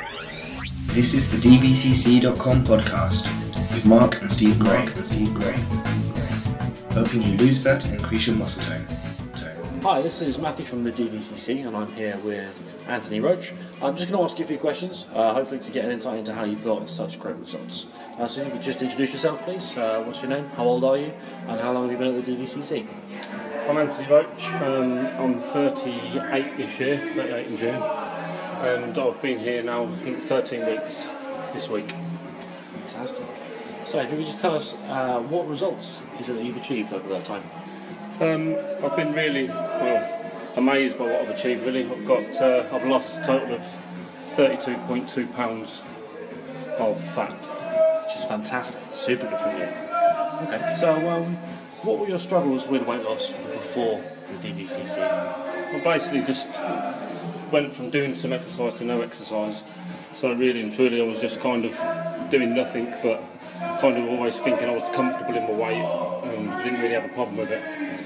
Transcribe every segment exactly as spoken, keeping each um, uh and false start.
This is the D V C C dot com podcast with Mark and Steve Gray. and Steve Gray. Helping you lose fat and increase your muscle tone. Hi, this is Matthew from the D V C C and I'm here with Anthony Roach. I'm just going to ask you a few questions, uh, hopefully to get an insight into how you've got such great results. Uh, so if you could just introduce yourself please, uh, what's your name, how old are you, and how long have you been at the D V C C? I'm Anthony Roach, um, I'm thirty-eight this year, thirty-eight in June, and I've been here now I think thirteen weeks this week. Fantastic. So if you could just tell us uh, what results is it that you've achieved over that time? Um, I've been really well amazed by what I've achieved. Really, I've got uh, I've lost a total of thirty-two point two pounds of fat, Which is fantastic, super good for you. Okay, so um, what were your struggles with weight loss before the D V C C? I basically just went from doing some exercise to no exercise. So really and truly, I was just kind of doing nothing, but kind of always thinking I was comfortable in my weight and didn't really have a problem with it.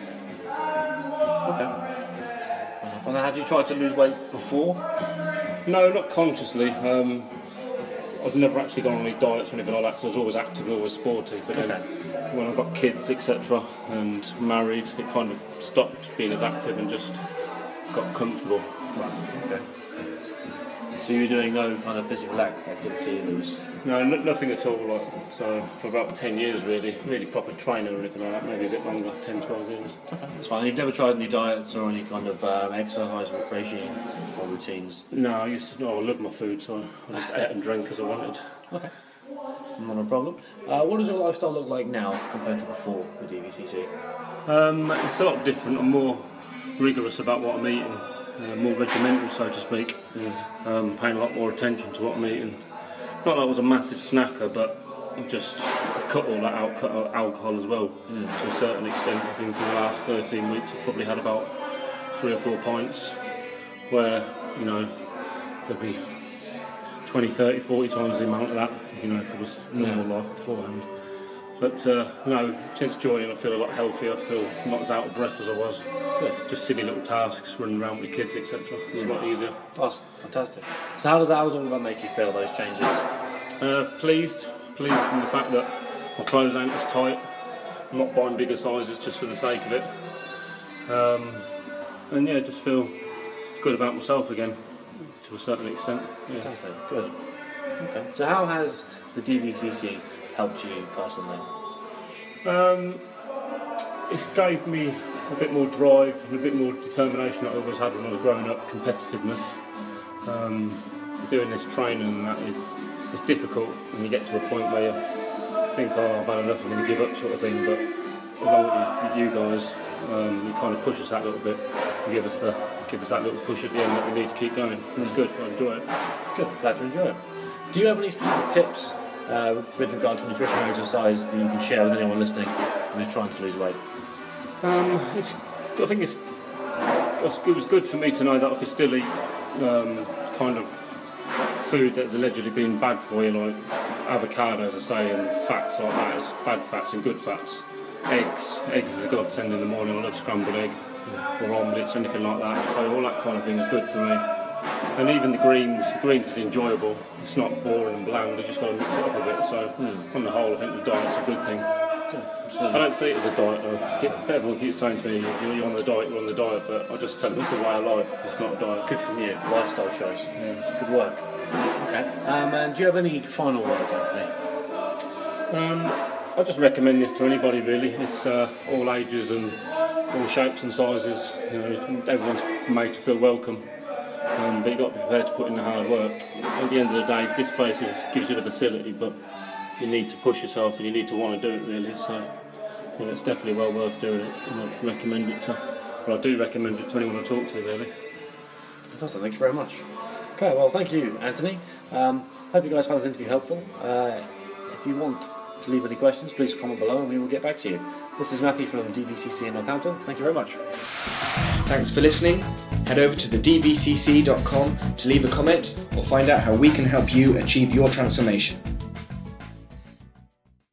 Okay. And had you tried to lose weight before? No, not consciously. Um, I've never actually gone on any diets or anything like that because I was always active, always sporty. But then Okay. when I got kids, et cetera, and married, it kind of stopped being as active and just got comfortable. Okay. So you were doing no kind of physical act- activity? That was... No, n- nothing at all. Like, so for about ten years, really, really proper training or anything like that. Maybe a bit longer, ten, twelve years. Okay, that's fine. You've never tried any diets or any kind of um, exercise regime or routines? No, I used to. No, I love my food, so I just ate and drank as I wanted. Okay. Not a problem. Uh, what does your lifestyle look like now compared to before the D V C C? Um, it's a lot different. I'm more rigorous about what I'm eating, uh, more regimental, so to speak. Um, paying a lot more attention to what I'm eating. Not that I was a massive snacker, but I've just I've cut all that out, cut out alcohol as well mm. to a certain extent. I think in the last thirteen weeks I've probably had about three or four pints, where, you know, there'd be twenty, thirty, forty times the amount of that, you know, if it was normal yeah. life beforehand. But uh, no, since joining I feel a lot healthier, I feel not as out of breath as I was. Good. Just silly little tasks, running around with the kids, et cetera. It's mm. a lot easier. That's fantastic. So how does, how does all of that make you feel, those changes? Uh, pleased, pleased in the fact that my clothes ain't as tight. I'm not buying bigger sizes just for the sake of it. Um, and yeah, just feel good about myself again, to a certain extent. Yeah. Fantastic, good. Okay. So how has the D V C C helped you personally? Um, it gave me a bit more drive and a bit more determination that I always had when I was growing up, competitiveness. Um, doing this training and that, it, it's difficult when you get to a point where you think, oh, I've had enough, I'm going to give up sort of thing, but along with you guys, um, you kind of push us that little bit and give us, the, give us that little push at the end that we need to keep going. It's good, I enjoy it. Good, glad to enjoy it. Do you have any specific tips uh, with regard to nutrition or exercise that you can share with anyone listening who's trying to lose weight? Um, it's, I think it's, it was good for me to know that I could still eat um, kind of food that's allegedly been bad for you, like avocados, I say, and fats like that. It's bad fats and good fats. Eggs, eggs is a godsend in the morning. I love scrambled egg or omelettes, anything like that. So all that kind of thing is good for me. And even the greens, the greens is enjoyable. It's not boring and bland. You just got to mix it up a bit. So mm. on the whole, I think the diet's a good thing. I don't see it as a diet though. Everyone keeps saying to me, you're on the diet, you're on the diet, but I just tell them it's a way of life, it's not a diet. Good from you, lifestyle choice. Yeah. Good work. Okay. Um, and do you have any final words, Anthony? Um, I just recommend this to anybody really. It's uh, all ages and all shapes and sizes. You know, everyone's made to feel welcome. Um, but you've got to be prepared to put in the hard work. At the end of the day, this place is, gives you the facility, but you need to push yourself and you need to want to do it really. So you know, it's definitely well worth doing it, and I recommend it to. Well, I do recommend it to anyone I talk to really. Fantastic, thank you very much. Okay, well, thank you, Anthony. Um, hope you guys found this interview helpful. Uh, if you want to leave any questions, please comment below and we will get back to you. This is Matthew from D V C C in Northampton. Thank you very much. Thanks for listening. Head over to the D V C C dot com to leave a comment or find out how we can help you achieve your transformation.